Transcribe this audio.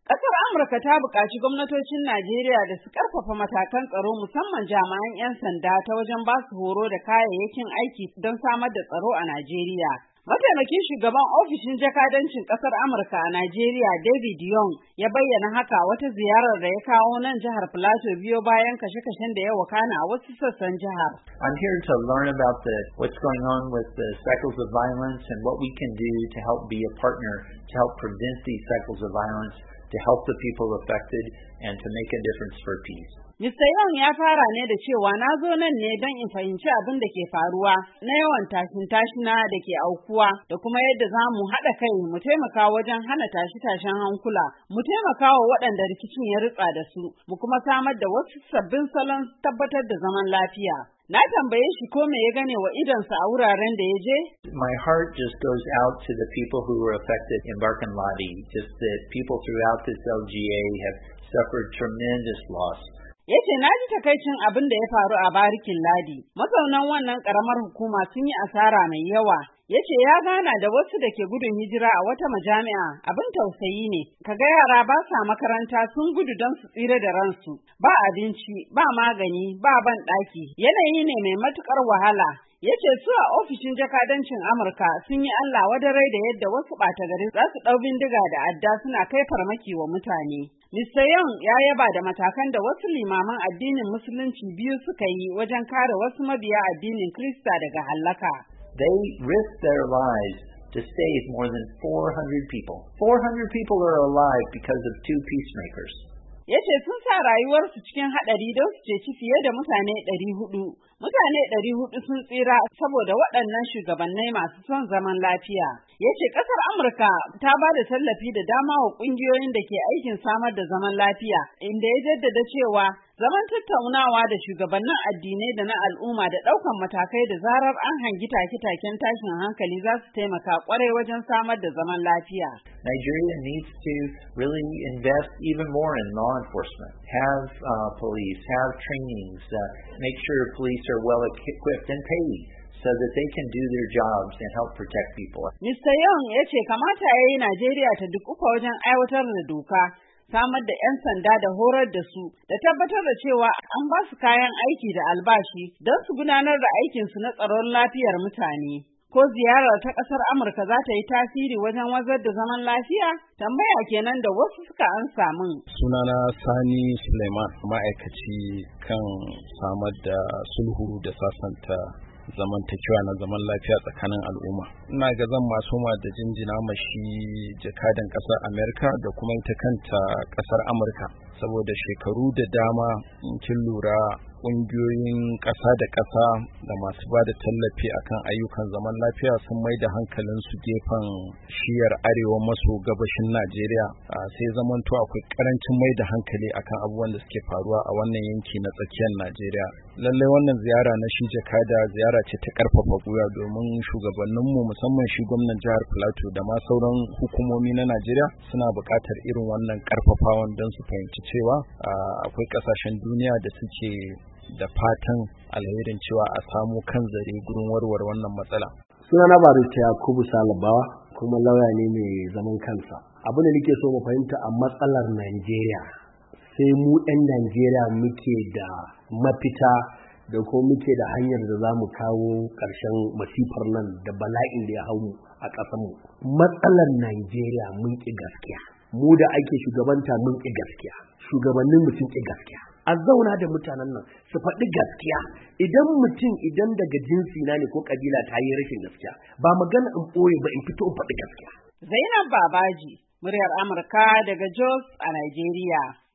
Ƙasar Amurka ta buƙaci gwamnatocin Najeriya da su ƙarfafa matakan tsaro musamman jami'an 'yan sanda ta wajen ba su horo da kayayyakin aiki don samar da tsaro a Najeriya. Mataimakin shugaban ofishin jakadancin ƙasar Amurka a Najeriya David Young ya bayyana haka wata ziyarar da ya kawo nan jihar Plateau biyo bayan kashe-kashen da ya wakana a wasu sassan jihar. I'm here to learn about what's going on with the cycles of violence and what we can do to help be a partner to help prevent these cycles of violence, to help the people affected, and to make a difference for peace. Mr. Young ya fara ne da cewa na zo nan ne don in fahimci abin da ke faruwa na yawan tashin-tashina da ke aukuwa da kuma yadda za mu haɗa kai mu taimaka wajen hana tashi-tashen hankula, mu taimaka wa waɗanda rikicin ya ritsa da su, mu kuma samar da wasu sabbin salon tabbatar da zaman lafiya. Na tambaye shi ko me ya gane wa idonsa a wuraren da ya je? My heart just goes out to the people who were affected in Barkin Ladi. Just that people throughout this LGA have suffered tremendous loss. Yace na ji takaicin abin da ya faru a Barikin Ladi. Mazaunan wannan karamar hukuma sun yi asara mai yawa. Yace ya gana da wasu da ke gudun hijira a wata majami'a, abin tausayi ne. Kaga yara ba sa makaranta sun gudu don su tsira da ransu. Ba abinci, ba magani, ba ban ɗaki. Yanayi ne mai matukar wahala. Yace su a ofishin jakadancin Amurka sun yi Allah wadarai da yadda wasu ɓata gari za su ɗau bindiga da adda suna kai farmaki wa mutane. Mr. Young ya yaba da matakan da wasu limaman addinin Musulunci biyu suka yi wajen kare wasu mabiya addinin Kirista daga hallaka. They risked their lives to save more than 400 people. 400 people are alive because of two peacemakers. Yace sun sa rayuwarsu cikin haɗari don su ceci fiye da mutane 400. Mutane 400 sun tsira saboda waɗannan shugabannai masu son zaman lafiya. Yace ƙasar Amurka ta ba da tallafi da dama wa ƙungiyoyin da ke aikin samar da zaman lafiya, inda ya jaddada cewa zaman tattaunawa da shugabannin addinai da na al'umma da ɗaukan matakai da zarar an hangi take-taken tashin hankali za su taimaka ƙwarai wajen samar da zaman lafiya. Nigeria needs to really invest even more in law enforcement, have police, have trainings, make sure police are well equipped and paid so that they can do their jobs and help protect people. Mr. Young ya ce kamata ya yi Najeriya ta dukufa wajen aiwatar da doka, samar da 'yan sanda da horar da su, da tabbatar da cewa an ba su kayan aiki da albashi don su gudanar da aikinsu na tsaron lafiyar mutane. Ko ziyarar ta ƙasar Amurka za ta yi tasiri wajen wazar da zaman lafiya? Tambaya kenan da wasu suka ansa min. Sunana Sani Suleiman, ma'aikaci kan samar da sulhu da sasanta zamantakewa na zaman lafiya tsakanin al'umma. Ina ga zan masu da jinjina mashi jakadan ƙasar Amerika da kuma ita kanta ƙasar Amurka, saboda shekaru da dama in kin lura ƙungiyoyin ƙasa da ƙasa da masu ba da tallafi akan ayyukan zaman lafiya sun mai da hankalinsu gefen shiyar arewa maso gabashin Najeriya, sai zamanto akwai ƙarancin mai da hankali akan abubuwan da suke faruwa a wannan yanki na tsakiyar Najeriya. Lallai wannan ziyara na shi jakada ziyara ce ta ƙarfafa gwiwa, domin shugabanninmu musamman shi gwamnan jihar Plateau da ma sauran hukumomi na Najeriya suna buƙatar irin wannan ƙarfafawan don su fahimci cewa akwai ƙasashen duniya da suke da fatan alherin cewa a samu kan zare gurin warware wannan matsala. Sunana Barista Yakubu Salabawa, kuma lauya ne mai zaman kansa. Abin da nake so mu fahimta a matsalar Najeriya, sai mu 'yan Najeriya muke da mafita da kuma muke da hanyar da za mu kawo ƙarshen masifar nan da bala'in da ya hau mu a ƙasarmu. Matsalar Najeriya mun ƙi gaskiya. Mu da ake shugabanta mun ƙi gaskiya. Shugabannin mu sun ƙi gaskiya. A zauna da mutanen nan su faɗi gaskiya. Idan daga jinsi na ne ko kabila ta yi rashin gaskiya, ba magana in ɓoye ba, in fito in faɗi gaskiya. Zainab Babaji, muryar Amurka daga Jos a Najeriya.